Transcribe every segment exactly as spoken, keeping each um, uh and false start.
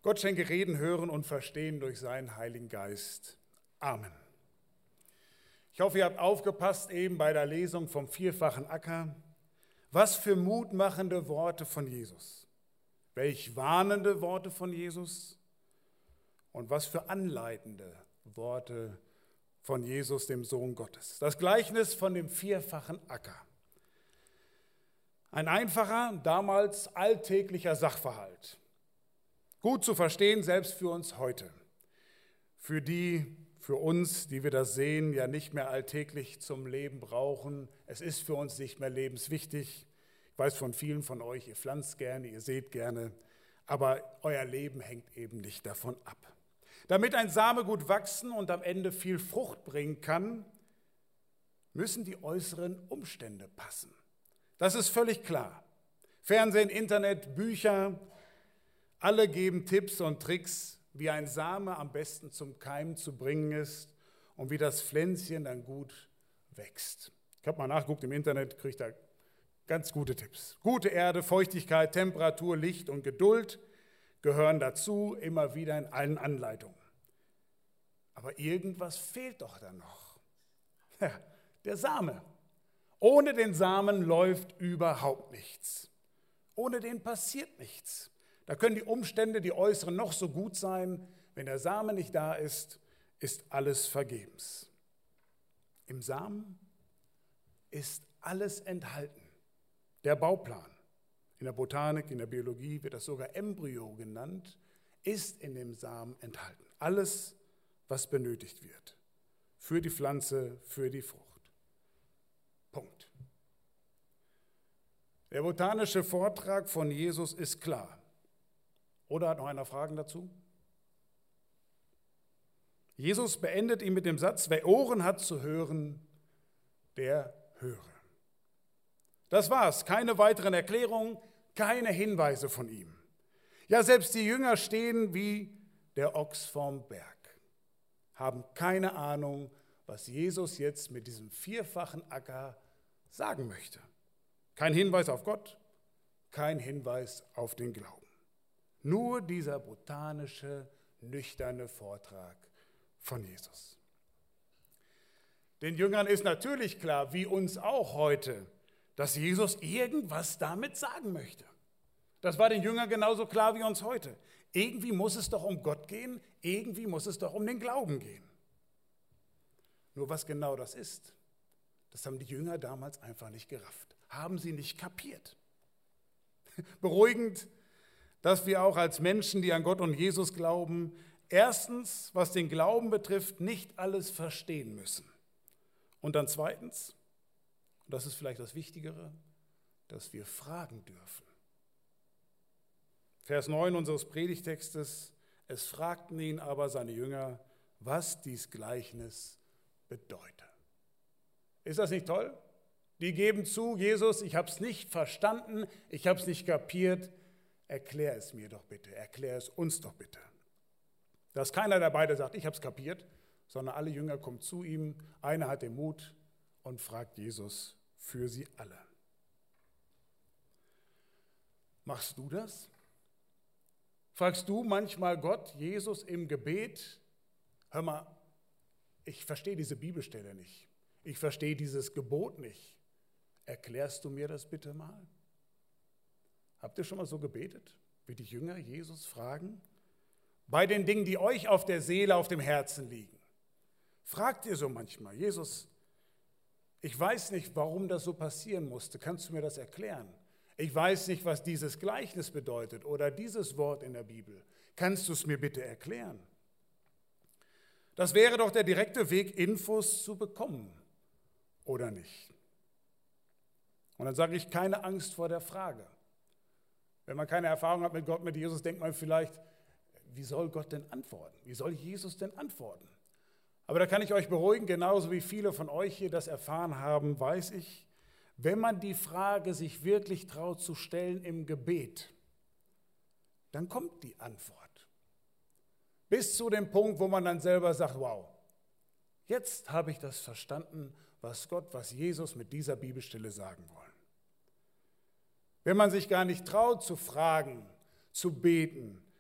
Gott schenke Reden, Hören und Verstehen durch seinen Heiligen Geist. Amen. Ich hoffe, ihr habt aufgepasst eben bei der Lesung vom vierfachen Acker. Was für mutmachende Worte von Jesus. Welch warnende Worte von Jesus und was für anleitende Worte von Jesus, dem Sohn Gottes. Das Gleichnis von dem vierfachen Acker. Ein einfacher, damals alltäglicher Sachverhalt. Gut zu verstehen, selbst für uns heute. Für die, für uns, die wir das sehen, ja nicht mehr alltäglich zum Leben brauchen. Es ist für uns nicht mehr lebenswichtig. Ich weiß von vielen von euch, ihr pflanzt gerne, ihr seht gerne, aber euer Leben hängt eben nicht davon ab. Damit ein Same gut wachsen und am Ende viel Frucht bringen kann, müssen die äußeren Umstände passen. Das ist völlig klar. Fernsehen, Internet, Bücher, alle geben Tipps und Tricks, wie ein Same am besten zum Keimen zu bringen ist und wie das Pflänzchen dann gut wächst. Ich habe mal nachgeguckt im Internet, kriege da ganz gute Tipps. Gute Erde, Feuchtigkeit, Temperatur, Licht und Geduld gehören dazu, immer wieder in allen Anleitungen. Aber irgendwas fehlt doch dann noch. Ja, der Same. Ohne den Samen läuft überhaupt nichts. Ohne den passiert nichts. Da können die Umstände, die äußeren, noch so gut sein. Wenn der Same nicht da ist, ist alles vergebens. Im Samen ist alles enthalten. Der Bauplan. In der Botanik, in der Biologie wird das sogar Embryo genannt, ist in dem Samen enthalten. Alles, was benötigt wird. Für die Pflanze, für die Frucht. Punkt. Der botanische Vortrag von Jesus ist klar. Oder hat noch einer Fragen dazu? Jesus beendet ihn mit dem Satz, wer Ohren hat zu hören, der höre. Das war's, keine weiteren Erklärungen, keine Hinweise von ihm. Ja, selbst die Jünger stehen wie der Ochs vorm Berg, haben keine Ahnung, was Jesus jetzt mit diesem vierfachen Acker sagen möchte. Kein Hinweis auf Gott, kein Hinweis auf den Glauben. Nur dieser botanische, nüchterne Vortrag von Jesus. Den Jüngern ist natürlich klar, wie uns auch heute, dass Jesus irgendwas damit sagen möchte. Das war den Jüngern genauso klar wie uns heute. Irgendwie muss es doch um Gott gehen, irgendwie muss es doch um den Glauben gehen. Nur was genau das ist, das haben die Jünger damals einfach nicht gerafft, haben sie nicht kapiert. Beruhigend, dass wir auch als Menschen, die an Gott und Jesus glauben, erstens, was den Glauben betrifft, nicht alles verstehen müssen. Und dann zweitens, und das ist vielleicht das Wichtigere, dass wir fragen dürfen. Vers neun unseres Predigtextes, es fragten ihn aber seine Jünger, was dies Gleichnis bedeute. Ist das nicht toll? Die geben zu, Jesus, ich habe es nicht verstanden, ich habe es nicht kapiert, erklär es mir doch bitte, erklär es uns doch bitte. Dass keiner der beiden sagt, ich habe es kapiert, sondern alle Jünger kommen zu ihm, einer hat den Mut und fragt Jesus für sie alle. Machst du das? Fragst du manchmal Gott, Jesus im Gebet, hör mal, ich verstehe diese Bibelstelle nicht, ich verstehe dieses Gebot nicht, erklärst du mir das bitte mal? Habt ihr schon mal so gebetet, wie die Jünger Jesus fragen? Bei den Dingen, die euch auf der Seele, auf dem Herzen liegen. Fragt ihr so manchmal, Jesus, ich weiß nicht, warum das so passieren musste. Kannst du mir das erklären? Ich weiß nicht, was dieses Gleichnis bedeutet oder dieses Wort in der Bibel. Kannst du es mir bitte erklären? Das wäre doch der direkte Weg, Infos zu bekommen, oder nicht? Und dann sage ich, keine Angst vor der Frage. Wenn man keine Erfahrung hat mit Gott, mit Jesus, denkt man vielleicht, wie soll Gott denn antworten? Wie soll Jesus denn antworten? Aber da kann ich euch beruhigen, genauso wie viele von euch hier das erfahren haben, weiß ich, wenn man die Frage sich wirklich traut zu stellen im Gebet, dann kommt die Antwort. Bis zu dem Punkt, wo man dann selber sagt, wow, jetzt habe ich das verstanden, was Gott, was Jesus mit dieser Bibelstelle sagen wollen. Wenn man sich gar nicht traut zu fragen, zu beten,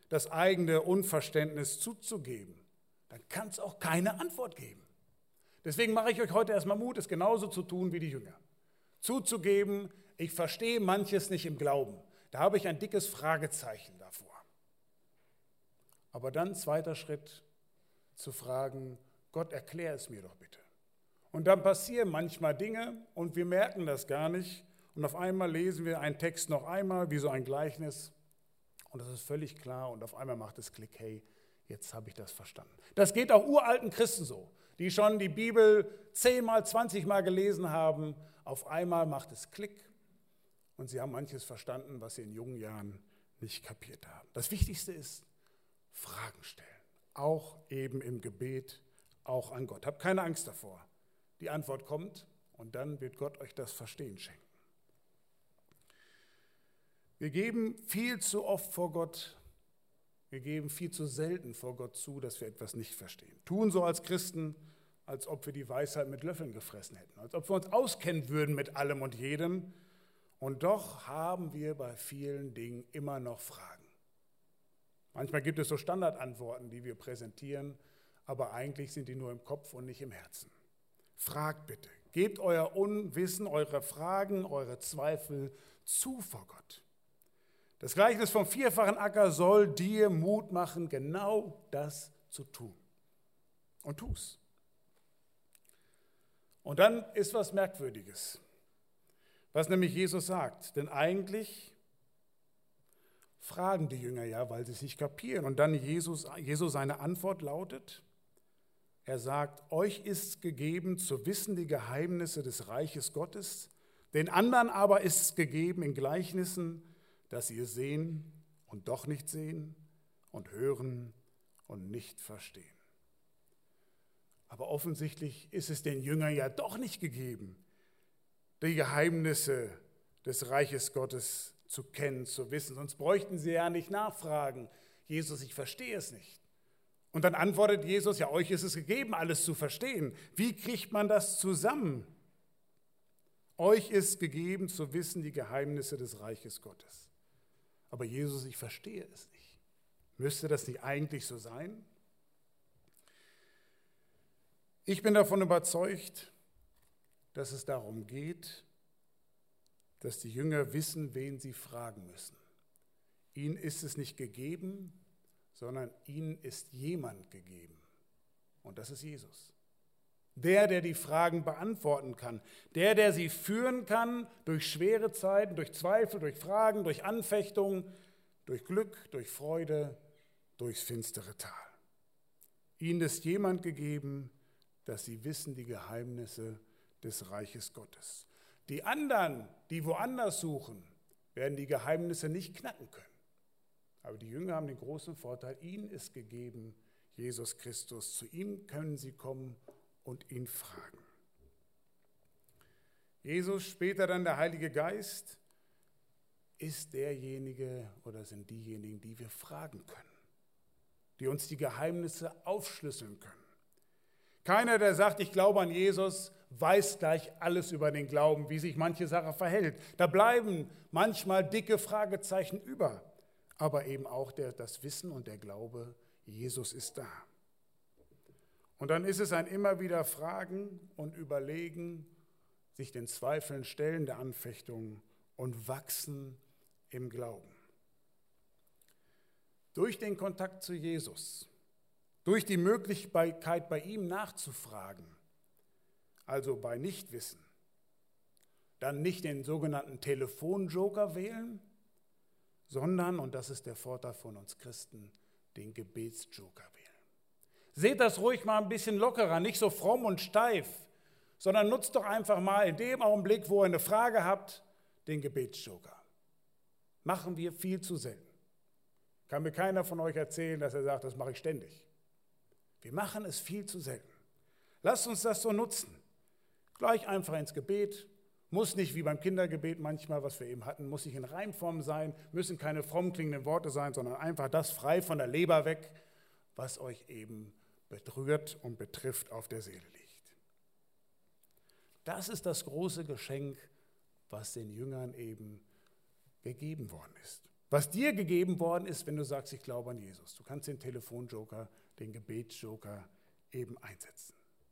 das eigene Unverständnis zuzugeben, dann kann es auch keine Antwort geben. Deswegen mache ich euch heute erstmal Mut, es genauso zu tun wie die Jünger. Zuzugeben, ich verstehe manches nicht im Glauben. Da habe ich ein dickes Fragezeichen davor. Aber dann zweiter Schritt, zu fragen, Gott, erklär es mir doch bitte. Und dann passieren manchmal Dinge und wir merken das gar nicht. Und auf einmal lesen wir einen Text noch einmal, wie so ein Gleichnis. Und das ist völlig klar und auf einmal macht es Klick, hey, jetzt habe ich das verstanden. Das geht auch uralten Christen so, die schon die Bibel zehnmal, zwanzigmal gelesen haben. Auf einmal macht es Klick und sie haben manches verstanden, was sie in jungen Jahren nicht kapiert haben. Das Wichtigste ist, Fragen stellen, auch eben im Gebet, auch an Gott. Habt keine Angst davor. Die Antwort kommt und dann wird Gott euch das Verstehen schenken. Wir geben viel zu oft vor Gott, wir geben viel zu selten vor Gott zu, dass wir etwas nicht verstehen. Tun so als Christen, als ob wir die Weisheit mit Löffeln gefressen hätten, als ob wir uns auskennen würden mit allem und jedem. Und doch haben wir bei vielen Dingen immer noch Fragen. Manchmal gibt es so Standardantworten, die wir präsentieren, aber eigentlich sind die nur im Kopf und nicht im Herzen. Fragt bitte, gebt euer Unwissen, eure Fragen, eure Zweifel zu vor Gott. Das Gleichnis vom vierfachen Acker soll dir Mut machen, genau das zu tun. Und tu's. Und dann ist was Merkwürdiges, was nämlich Jesus sagt. Denn eigentlich fragen die Jünger ja, weil sie es nicht kapieren. Und dann Jesus, Jesus seine Antwort lautet, er sagt, euch ist gegeben zu wissen die Geheimnisse des Reiches Gottes, den anderen aber ist es gegeben in Gleichnissen, dass sie es sehen und doch nicht sehen und hören und nicht verstehen. Aber offensichtlich ist es den Jüngern ja doch nicht gegeben, die Geheimnisse des Reiches Gottes zu kennen, zu wissen. Sonst bräuchten sie ja nicht nachfragen. Jesus, ich verstehe es nicht. Und dann antwortet Jesus, ja, euch ist es gegeben, alles zu verstehen. Wie kriegt man das zusammen? Euch ist gegeben zu wissen die Geheimnisse des Reiches Gottes. Aber Jesus, ich verstehe es nicht. Müsste das nicht eigentlich so sein? Ich bin davon überzeugt, dass es darum geht, dass die Jünger wissen, wen sie fragen müssen. Ihnen ist es nicht gegeben, sondern ihnen ist jemand gegeben. Und das ist Jesus. Der, der die Fragen beantworten kann. Der, der sie führen kann durch schwere Zeiten, durch Zweifel, durch Fragen, durch Anfechtungen, durch Glück, durch Freude, durchs finstere Tal. Ihnen ist jemand gegeben, dass sie wissen die Geheimnisse des Reiches Gottes. Die anderen, die woanders suchen, werden die Geheimnisse nicht knacken können. Aber die Jünger haben den großen Vorteil, ihnen ist gegeben Jesus Christus. Zu ihm können sie kommen und ihn fragen. Jesus, später dann der Heilige Geist, ist derjenige oder sind diejenigen, die wir fragen können, die uns die Geheimnisse aufschlüsseln können. Keiner, der sagt, ich glaube an Jesus, weiß gleich alles über den Glauben, wie sich manche Sache verhält. Da bleiben manchmal dicke Fragezeichen über, aber eben auch der, das Wissen und der Glaube, Jesus ist da. Und dann ist es ein immer wieder Fragen und Überlegen, sich den Zweifeln stellen der Anfechtungen und wachsen im Glauben. Durch den Kontakt zu Jesus, durch die Möglichkeit, bei ihm nachzufragen, also bei Nichtwissen, dann nicht den sogenannten Telefonjoker wählen, sondern, und das ist der Vorteil von uns Christen, den Gebetsjoker wählen. Seht das ruhig mal ein bisschen lockerer, nicht so fromm und steif, sondern nutzt doch einfach mal in dem Augenblick, wo ihr eine Frage habt, den Gebetsjoker. Machen wir viel zu selten. Kann mir keiner von euch erzählen, dass er sagt, das mache ich ständig. Wir machen es viel zu selten. Lasst uns das so nutzen. Gleich einfach ins Gebet. Muss nicht wie beim Kindergebet manchmal, was wir eben hatten, muss nicht in Reimform sein, müssen keine fromm klingenden Worte sein, sondern einfach das frei von der Leber weg, was euch eben berührt und betrifft, auf der Seele liegt. Das ist das große Geschenk, was den Jüngern eben gegeben worden ist. was dir gegeben worden ist, wenn du sagst, ich glaube an Jesus. Du kannst den Telefonjoker, den Gebetsjoker eben einsetzen.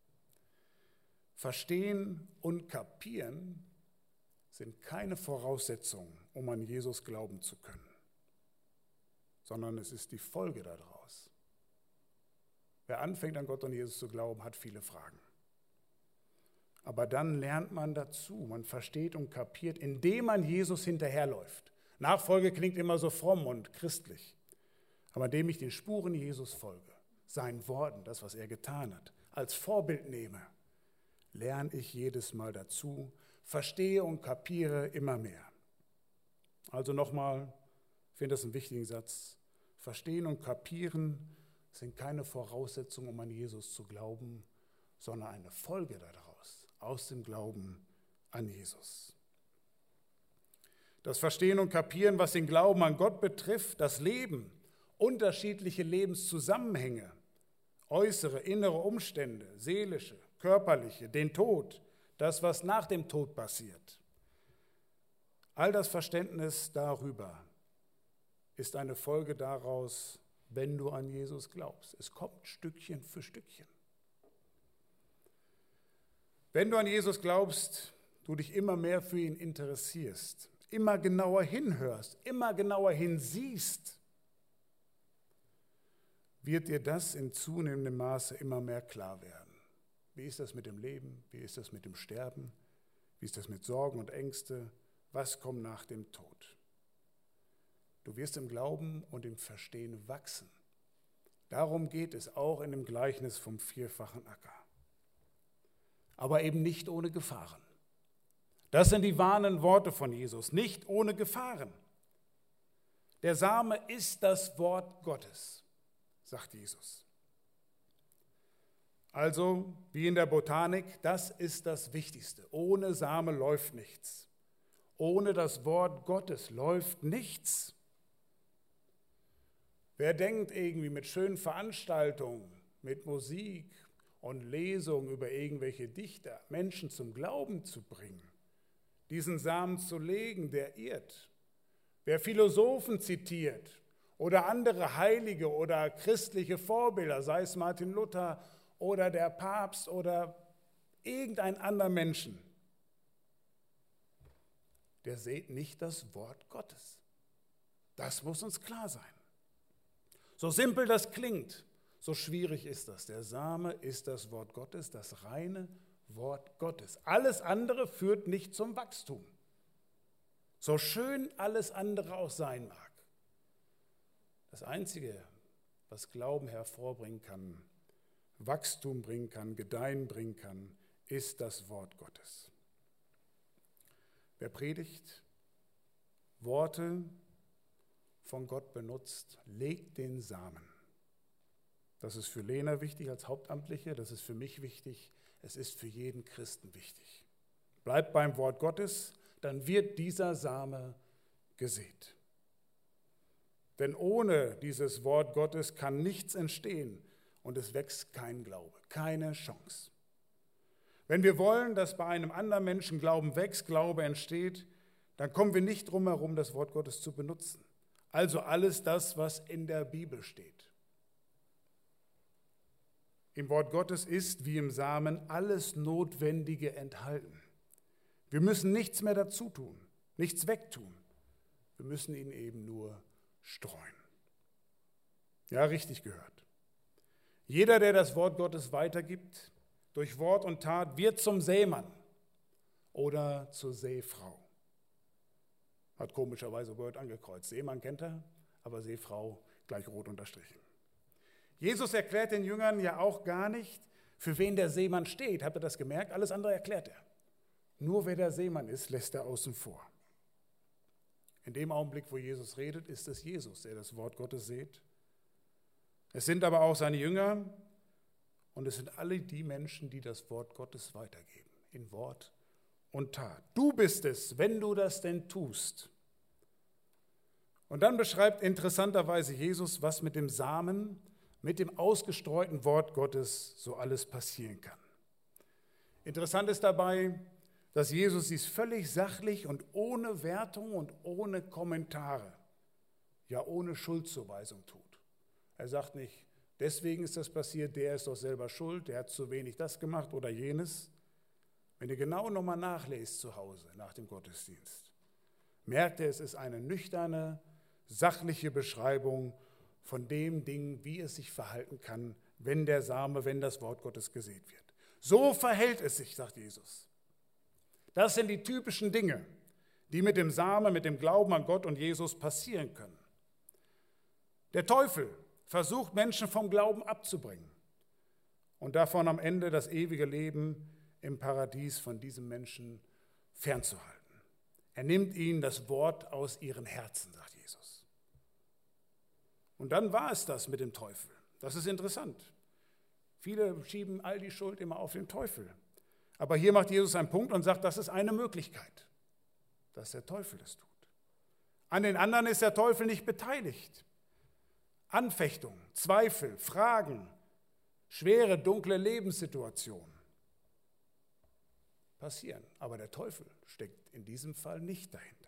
Verstehen und kapieren sind keine Voraussetzungen, um an Jesus glauben zu können, sondern es ist die Folge daraus. Wer anfängt, an Gott und Jesus zu glauben, hat viele Fragen. Aber dann lernt man dazu, man versteht und kapiert, indem man Jesus hinterherläuft. Nachfolge klingt immer so fromm und christlich, aber indem ich den Spuren Jesus folge, seinen Worten, das, was er getan hat, als Vorbild nehme, lerne ich jedes Mal dazu, verstehe und kapiere immer mehr. Also nochmal, ich finde das einen wichtigen Satz, verstehen und kapieren sind keine Voraussetzungen, um an Jesus zu glauben, sondern eine Folge daraus, aus dem Glauben an Jesus. Das Verstehen und Kapieren, was den Glauben an Gott betrifft, das Leben, unterschiedliche Lebenszusammenhänge, äußere, innere Umstände, seelische, körperliche, den Tod, das, was nach dem Tod passiert. All das Verständnis darüber ist eine Folge daraus, wenn du an Jesus glaubst. Es kommt Stückchen für Stückchen. Wenn du an Jesus glaubst, du dich immer mehr für ihn interessierst, immer genauer hinhörst, immer genauer hinsiehst, wird dir das in zunehmendem Maße immer mehr klar werden. Wie ist das mit dem Leben? Wie ist das mit dem Sterben? Wie ist das mit Sorgen und Ängste? Was kommt nach dem Tod? Du wirst im Glauben und im Verstehen wachsen. Darum geht es auch in dem Gleichnis vom vierfachen Acker. Aber eben nicht ohne Gefahren. Das sind die warnenden Worte von Jesus, nicht ohne Gefahren. Der Same ist das Wort Gottes, sagt Jesus. Also, wie in der Botanik, das ist das Wichtigste. Ohne Same läuft nichts. Ohne das Wort Gottes läuft nichts. Wer denkt irgendwie mit schönen Veranstaltungen, mit Musik und Lesungen über irgendwelche Dichter Menschen zum Glauben zu bringen, diesen Samen zu legen, der irrt. Wer Philosophen zitiert oder andere Heilige oder christliche Vorbilder, sei es Martin Luther oder der Papst oder irgendein anderer Menschen, der sieht nicht das Wort Gottes. Das muss uns klar sein. So simpel das klingt, so schwierig ist das. Der Same ist das Wort Gottes, das reine Wort Gottes. Alles andere führt nicht zum Wachstum. So schön alles andere auch sein mag. Das Einzige, was Glauben hervorbringen kann, Wachstum bringen kann, Gedeihen bringen kann, ist das Wort Gottes. Wer predigt, Worte von Gott benutzt, legt den Samen. Das ist für Lena wichtig als Hauptamtliche, das ist für mich wichtig, es ist für jeden Christen wichtig. Bleibt beim Wort Gottes, dann wird dieser Same gesät. Denn ohne dieses Wort Gottes kann nichts entstehen und es wächst kein Glaube, keine Chance. Wenn wir wollen, dass bei einem anderen Menschen Glauben wächst, Glaube entsteht, dann kommen wir nicht drum herum, das Wort Gottes zu benutzen. Also alles das, was in der Bibel steht. Im Wort Gottes ist, wie im Samen, alles Notwendige enthalten. Wir müssen nichts mehr dazu tun, nichts wegtun. Wir müssen ihn eben nur streuen. Ja, richtig gehört. Jeder, der das Wort Gottes weitergibt, durch Wort und Tat, wird zum Sämann oder zur Seefrau. Hat komischerweise Word angekreuzt. Seemann kennt er, aber Seefrau gleich rot unterstrichen. Jesus erklärt den Jüngern ja auch gar nicht, für wen der Seemann steht. Habt ihr das gemerkt? Alles andere erklärt er. Nur wer der Seemann ist, lässt er außen vor. In dem Augenblick, wo Jesus redet, ist es Jesus, der das Wort Gottes sät. Es sind aber auch seine Jünger und es sind alle die Menschen, die das Wort Gottes weitergeben, in Wort und Tat. Du bist es, wenn du das denn tust. Und dann beschreibt interessanterweise Jesus, was mit dem Samen, mit dem ausgestreuten Wort Gottes so alles passieren kann. Interessant ist dabei, dass Jesus dies völlig sachlich und ohne Wertung und ohne Kommentare ja ohne Schuldzuweisung tut. Er sagt nicht, deswegen ist das passiert, der ist doch selber schuld, der hat zu wenig das gemacht oder jenes. Wenn ihr genau nochmal nachlest zu Hause nach dem Gottesdienst, merkt ihr, es ist eine nüchterne, sachliche Beschreibung von dem Ding, wie es sich verhalten kann, wenn der Same, wenn das Wort Gottes gesät wird. So verhält es sich, sagt Jesus. Das sind die typischen Dinge, die mit dem Samen, mit dem Glauben an Gott und Jesus passieren können. Der Teufel versucht, Menschen vom Glauben abzubringen und davon am Ende das ewige Leben im Paradies von diesem Menschen fernzuhalten. Er nimmt ihnen das Wort aus ihren Herzen, sagt Jesus. Und dann war es das mit dem Teufel. Das ist interessant. Viele schieben all die Schuld immer auf den Teufel. Aber hier macht Jesus einen Punkt und sagt, das ist eine Möglichkeit, dass der Teufel es tut. An den anderen ist der Teufel nicht beteiligt. Anfechtung, Zweifel, Fragen, schwere, dunkle Lebenssituationen passieren. Aber der Teufel steckt in diesem Fall nicht dahinter.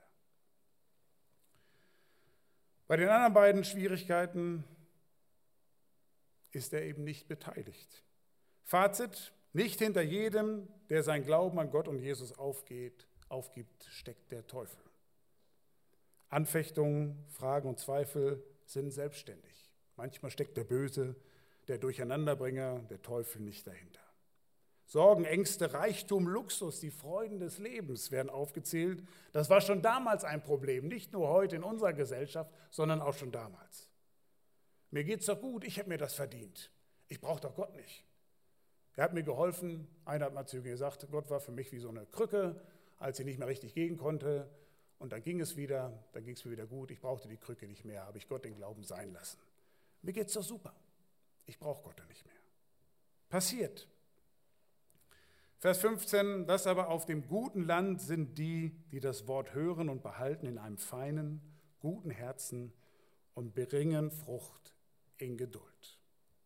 Bei den anderen beiden Schwierigkeiten ist er eben nicht beteiligt. Fazit, nicht hinter jedem, der sein Glauben an Gott und Jesus aufgeht, aufgibt, steckt der Teufel. Anfechtungen, Fragen und Zweifel sind selbstständig. Manchmal steckt der Böse, der Durcheinanderbringer, der Teufel nicht dahinter. Sorgen, Ängste, Reichtum, Luxus, die Freuden des Lebens werden aufgezählt. Das war schon damals ein Problem, nicht nur heute in unserer Gesellschaft, sondern auch schon damals. Mir geht's doch gut, ich habe mir das verdient. Ich brauche doch Gott nicht. Er hat mir geholfen, einer hat mal zu mir gesagt, Gott war für mich wie so eine Krücke, als ich nicht mehr richtig gehen konnte. Und dann ging es wieder, dann ging es mir wieder gut, ich brauchte die Krücke nicht mehr, habe ich Gott den Glauben sein lassen. Mir geht's doch super, ich brauche Gott dann nicht mehr. Passiert. Vers fünfzehn, das aber auf dem guten Land sind die, die das Wort hören und behalten in einem feinen, guten Herzen und bringen Frucht in Geduld.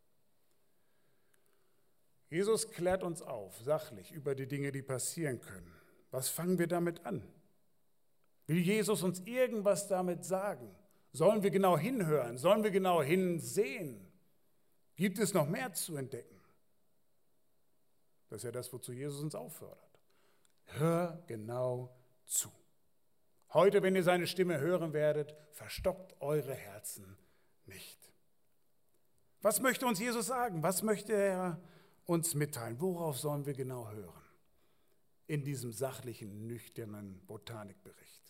Jesus klärt uns auf, sachlich, über die Dinge, die passieren können. Was fangen wir damit an? Will Jesus uns irgendwas damit sagen? Sollen wir genau hinhören? Sollen wir genau hinsehen? Gibt es noch mehr zu entdecken? Das ist ja das, wozu Jesus uns auffordert. Hör genau zu. Heute, wenn ihr seine Stimme hören werdet, verstockt eure Herzen nicht. Was möchte uns Jesus sagen? Was möchte er uns mitteilen? Worauf sollen wir genau hören? In diesem sachlichen, nüchternen Botanikbericht.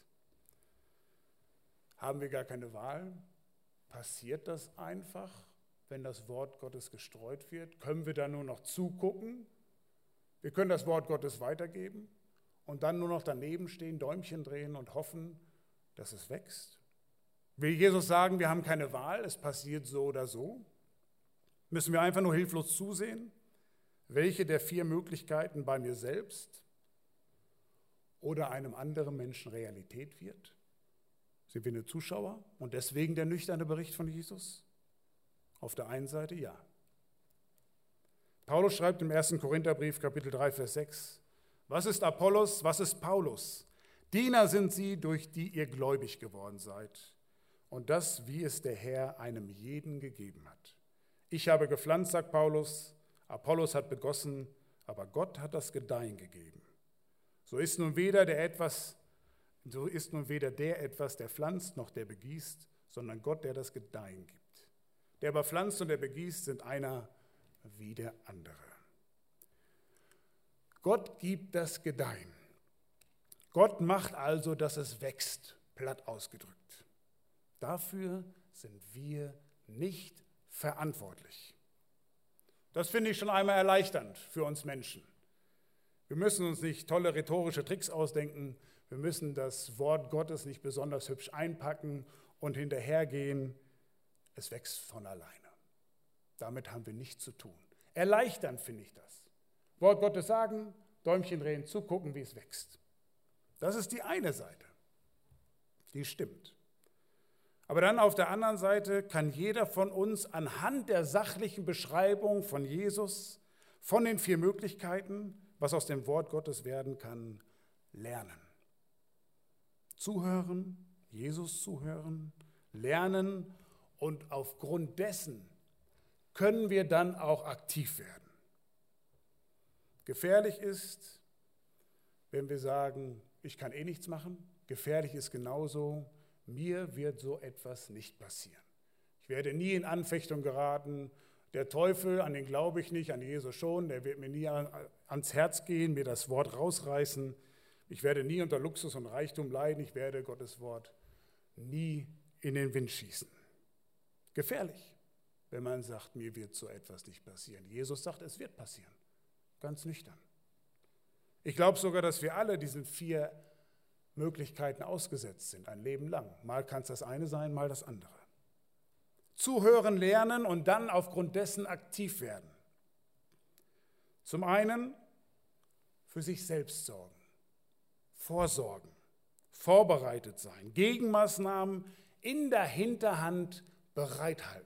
Haben wir gar keine Wahl? Passiert das einfach, wenn das Wort Gottes gestreut wird? Können wir da nur noch zugucken? Wir können das Wort Gottes weitergeben und dann nur noch daneben stehen, Däumchen drehen und hoffen, dass es wächst? Will Jesus sagen, wir haben keine Wahl, es passiert so oder so? Müssen wir einfach nur hilflos zusehen, welche der vier Möglichkeiten bei mir selbst oder einem anderen Menschen Realität wird? Sind wir nur Zuschauer und deswegen der nüchterne Bericht von Jesus? Auf der einen Seite ja. Paulus schreibt im ersten Korintherbrief, Kapitel drei, Vers sechs, was ist Apollos, was ist Paulus? Diener sind sie, durch die ihr gläubig geworden seid. Und das, wie es der Herr einem jeden gegeben hat. Ich habe gepflanzt, sagt Paulus, Apollos hat begossen, aber Gott hat das Gedeihen gegeben. So ist nun weder der etwas, so ist nun weder der etwas, der pflanzt, noch der begießt, sondern Gott, der das Gedeihen gibt. Der aber pflanzt und der begießt, sind einer wie der andere. Gott gibt das Gedeihen. Gott macht also, dass es wächst, platt ausgedrückt. Dafür sind wir nicht verantwortlich. Das finde ich schon einmal erleichternd für uns Menschen. Wir müssen uns nicht tolle rhetorische Tricks ausdenken. Wir müssen das Wort Gottes nicht besonders hübsch einpacken und hinterhergehen. Es wächst von alleine. Damit haben wir nichts zu tun. Erleichternd finde ich das. Wort Gottes sagen, Däumchen drehen, zugucken, wie es wächst. Das ist die eine Seite. Die stimmt. Aber dann auf der anderen Seite kann jeder von uns anhand der sachlichen Beschreibung von Jesus, von den vier Möglichkeiten, was aus dem Wort Gottes werden kann, lernen. Zuhören, Jesus zuhören, lernen und aufgrund dessen können wir dann auch aktiv werden. Gefährlich ist, wenn wir sagen, ich kann eh nichts machen. Gefährlich ist genauso, mir wird so etwas nicht passieren. Ich werde nie in Anfechtung geraten. Der Teufel, an den glaube ich nicht, an Jesus schon, der wird mir nie ans Herz gehen, mir das Wort rausreißen. Ich werde nie unter Luxus und Reichtum leiden, ich werde Gottes Wort nie in den Wind schießen. Gefährlich, wenn man sagt, mir wird so etwas nicht passieren. Jesus sagt, es wird passieren, ganz nüchtern. Ich glaube sogar, dass wir alle diesen vier Möglichkeiten ausgesetzt sind, ein Leben lang. Mal kann es das eine sein, mal das andere. Zuhören, lernen und dann aufgrund dessen aktiv werden. Zum einen für sich selbst sorgen, vorsorgen, vorbereitet sein, Gegenmaßnahmen in der Hinterhand bereithalten.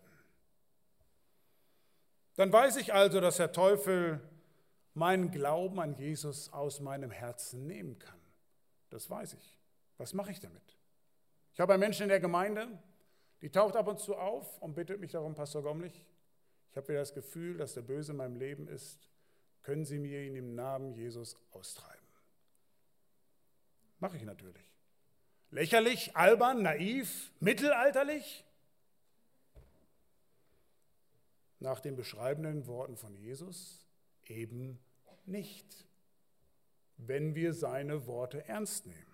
Dann weiß ich also, dass der Teufel meinen Glauben an Jesus aus meinem Herzen nehmen kann. Das weiß ich. Was mache ich damit? Ich habe einen Menschen in der Gemeinde, die taucht ab und zu auf und bittet mich darum, Pastor Gomlich, ich habe wieder das Gefühl, dass der Böse in meinem Leben ist. Können Sie mir ihn im Namen Jesus austreiben? Mache ich natürlich. Lächerlich, albern, naiv, mittelalterlich? Nach den beschreibenden Worten von Jesus eben nicht, wenn wir seine Worte ernst nehmen.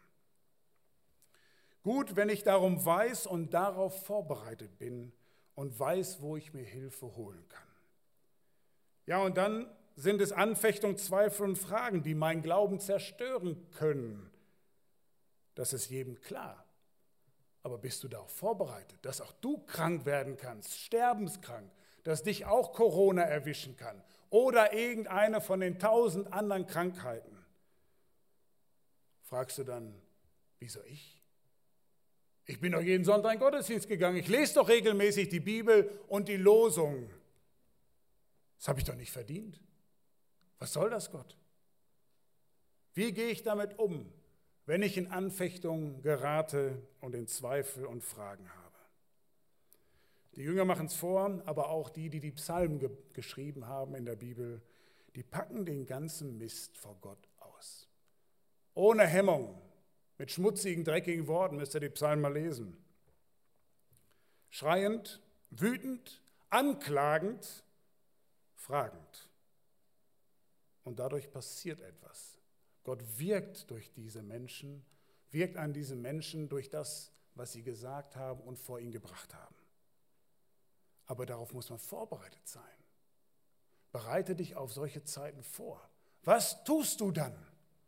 Gut, wenn ich darum weiß und darauf vorbereitet bin und weiß, wo ich mir Hilfe holen kann. Ja, und dann sind es Anfechtungen, Zweifel und Fragen, die meinen Glauben zerstören können. Das ist jedem klar. Aber bist du darauf vorbereitet, dass auch du krank werden kannst, sterbenskrank, dass dich auch Corona erwischen kann oder irgendeine von den tausend anderen Krankheiten? Fragst du dann, wieso ich? Ich bin doch jeden Sonntag in den Gottesdienst gegangen. Ich lese doch regelmäßig die Bibel und die Losung. Das habe ich doch nicht verdient. Was soll das, Gott? Wie gehe ich damit um, wenn ich in Anfechtung gerate und in Zweifel und Fragen habe? Die Jünger machen es vor, aber auch die, die die Psalmen ge- geschrieben haben in der Bibel, die packen den ganzen Mist vor Gott aus. Ohne Hemmung. Mit schmutzigen, dreckigen Worten müsst ihr die Psalmen mal lesen. Schreiend, wütend, anklagend, fragend. Und dadurch passiert etwas. Gott wirkt durch diese Menschen, wirkt an diese Menschen durch das, was sie gesagt haben und vor ihn gebracht haben. Aber darauf muss man vorbereitet sein. Bereite dich auf solche Zeiten vor. Was tust du dann?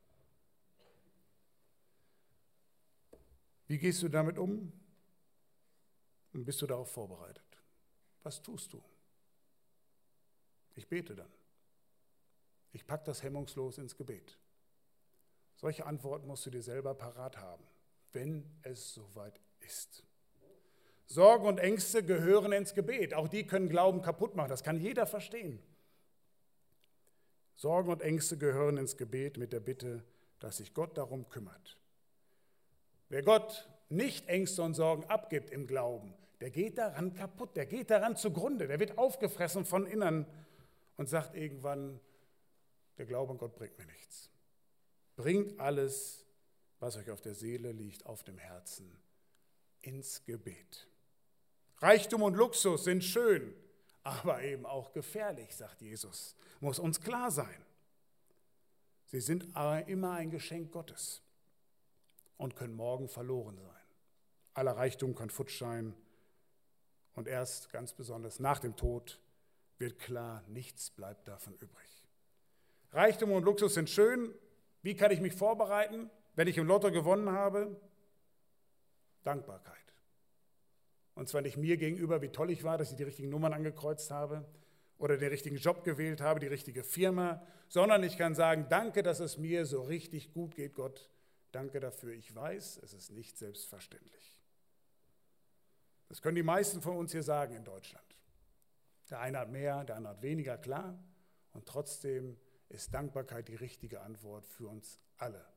Wie gehst du damit um? Und bist du darauf vorbereitet? Was tust du? Ich bete dann. Ich packe das hemmungslos ins Gebet. Solche Antworten musst du dir selber parat haben, wenn es soweit ist. Sorgen und Ängste gehören ins Gebet. Auch die können Glauben kaputt machen. Das kann jeder verstehen. Sorgen und Ängste gehören ins Gebet mit der Bitte, dass sich Gott darum kümmert. Wer Gott nicht Ängste und Sorgen abgibt im Glauben, der geht daran kaputt, der geht daran zugrunde, der wird aufgefressen von innen und sagt irgendwann, der Glaube an Gott bringt mir nichts. Bringt alles, was euch auf der Seele liegt, auf dem Herzen, ins Gebet. Reichtum und Luxus sind schön, aber eben auch gefährlich, sagt Jesus. Muss uns klar sein. Sie sind aber immer ein Geschenk Gottes und können morgen verloren sein. Aller Reichtum kann futsch sein und erst ganz besonders nach dem Tod wird klar, nichts bleibt davon übrig. Reichtum und Luxus sind schön. Wie kann ich mich vorbereiten, wenn ich im Lotto gewonnen habe? Dankbarkeit. Und zwar nicht mir gegenüber, wie toll ich war, dass ich die richtigen Nummern angekreuzt habe oder den richtigen Job gewählt habe, die richtige Firma, sondern ich kann sagen, danke, dass es mir so richtig gut geht, Gott. Danke dafür. Ich weiß, es ist nicht selbstverständlich. Das können die meisten von uns hier sagen in Deutschland. Der eine hat mehr, der andere hat weniger, klar. Und trotzdem ist Dankbarkeit die richtige Antwort für uns alle.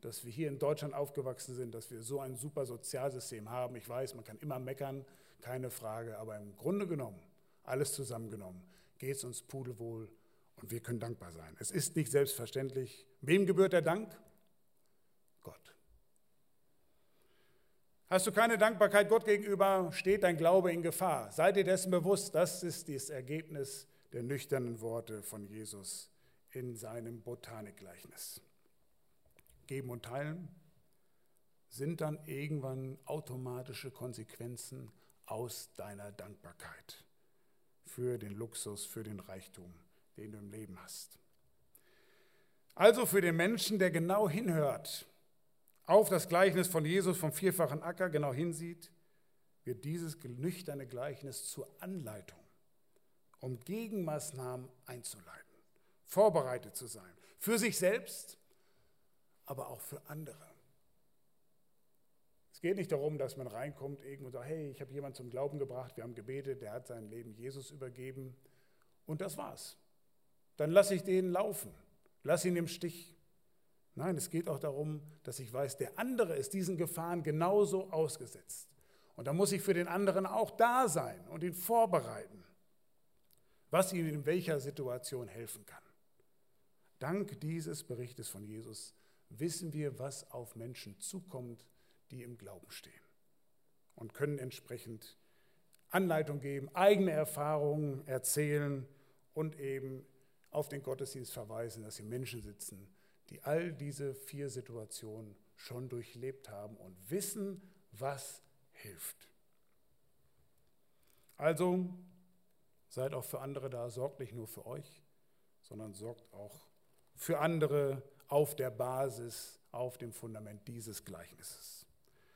dass wir hier in Deutschland aufgewachsen sind, dass wir so ein super Sozialsystem haben. Ich weiß, man kann immer meckern, keine Frage, aber im Grunde genommen, alles zusammengenommen, geht es uns pudelwohl und wir können dankbar sein. Es ist nicht selbstverständlich. Wem gebührt der Dank? Gott. Hast du keine Dankbarkeit Gott gegenüber, steht dein Glaube in Gefahr. Sei dir dessen bewusst, das ist das Ergebnis der nüchternen Worte von Jesus in seinem Botanikgleichnis. Geben und teilen sind dann irgendwann automatische Konsequenzen aus deiner Dankbarkeit für den Luxus, für den Reichtum, den du im Leben hast. Also für den Menschen, der genau hinhört, auf das Gleichnis von Jesus vom vierfachen Acker genau hinsieht, wird dieses nüchterne Gleichnis zur Anleitung, um Gegenmaßnahmen einzuleiten, vorbereitet zu sein, für sich selbst, aber auch für andere. Es geht nicht darum, dass man reinkommt irgendwo und sagt, hey, ich habe jemanden zum Glauben gebracht, wir haben gebetet, der hat sein Leben Jesus übergeben und das war's. Dann lasse ich den laufen, lass ihn im Stich. Nein, es geht auch darum, dass ich weiß, der andere ist diesen Gefahren genauso ausgesetzt. Und da muss ich für den anderen auch da sein und ihn vorbereiten, was ihm in welcher Situation helfen kann. Dank dieses Berichtes von Jesus wissen wir, was auf Menschen zukommt, die im Glauben stehen und können entsprechend Anleitung geben, eigene Erfahrungen erzählen und eben auf den Gottesdienst verweisen, dass hier Menschen sitzen, die all diese vier Situationen schon durchlebt haben und wissen, was hilft. Also seid auch für andere da, sorgt nicht nur für euch, sondern sorgt auch für andere auf der Basis, auf dem Fundament dieses Gleichnisses.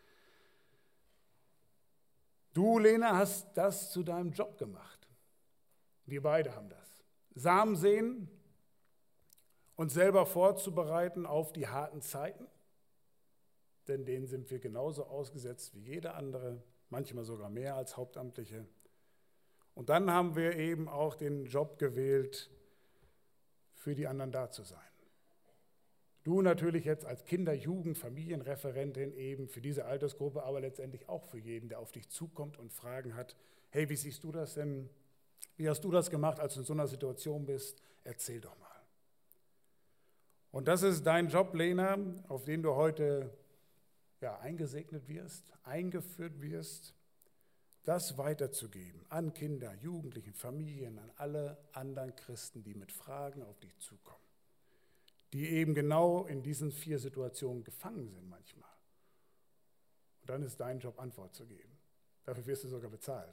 Du, Lena, hast das zu deinem Job gemacht. Wir beide haben das. Samen säen und selber vorzubereiten auf die harten Zeiten, denn denen sind wir genauso ausgesetzt wie jeder andere, manchmal sogar mehr als Hauptamtliche. Und dann haben wir eben auch den Job gewählt, für die anderen da zu sein. Du natürlich jetzt als Kinder-, Jugend-, Familienreferentin eben für diese Altersgruppe, aber letztendlich auch für jeden, der auf dich zukommt und Fragen hat. Hey, wie siehst du das denn? Wie hast du das gemacht, als du in so einer Situation bist? Erzähl doch mal. Und das ist dein Job, Lena, auf den du heute ja, eingesegnet wirst, eingeführt wirst, das weiterzugeben an Kinder, Jugendlichen, Familien, an alle anderen Christen, die mit Fragen auf dich zukommen, die eben genau in diesen vier Situationen gefangen sind manchmal. Und dann ist dein Job, Antwort zu geben. Dafür wirst du sogar bezahlt.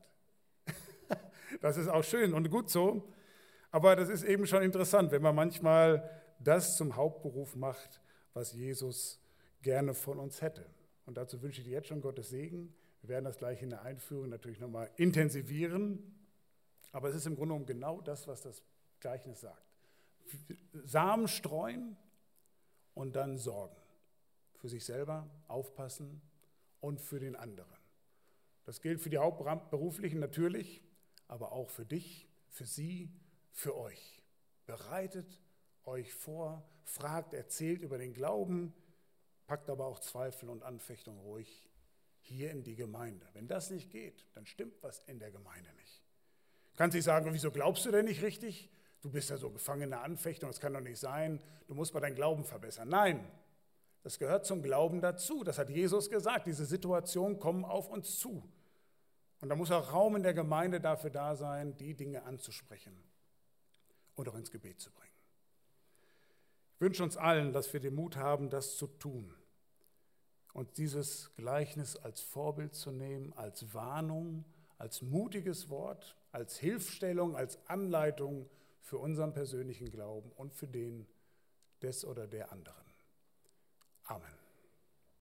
Das ist auch schön und gut so, aber das ist eben schon interessant, wenn man manchmal das zum Hauptberuf macht, was Jesus gerne von uns hätte. Und dazu wünsche ich dir jetzt schon Gottes Segen. Wir werden das gleich in der Einführung natürlich nochmal intensivieren, aber es ist im Grunde genommen genau das, was das Gleichnis sagt. Samen streuen und dann sorgen. Für sich selber aufpassen und für den anderen. Das gilt für die Hauptberuflichen natürlich, aber auch für dich, für sie, für euch. Bereitet euch vor, fragt, erzählt über den Glauben, packt aber auch Zweifel und Anfechtung ruhig hier in die Gemeinde. Wenn das nicht geht, dann stimmt was in der Gemeinde nicht. Kannst nicht sagen, wieso glaubst du denn nicht richtig? Du bist ja so gefangen in der Anfechtung, das kann doch nicht sein. Du musst mal deinen Glauben verbessern. Nein, das gehört zum Glauben dazu. Das hat Jesus gesagt. Diese Situationen kommen auf uns zu. Und da muss auch Raum in der Gemeinde dafür da sein, die Dinge anzusprechen und auch ins Gebet zu bringen. Ich wünsche uns allen, dass wir den Mut haben, das zu tun und dieses Gleichnis als Vorbild zu nehmen, als Warnung, als mutiges Wort, als Hilfestellung, als Anleitung für unseren persönlichen Glauben und für den des oder der anderen. Amen.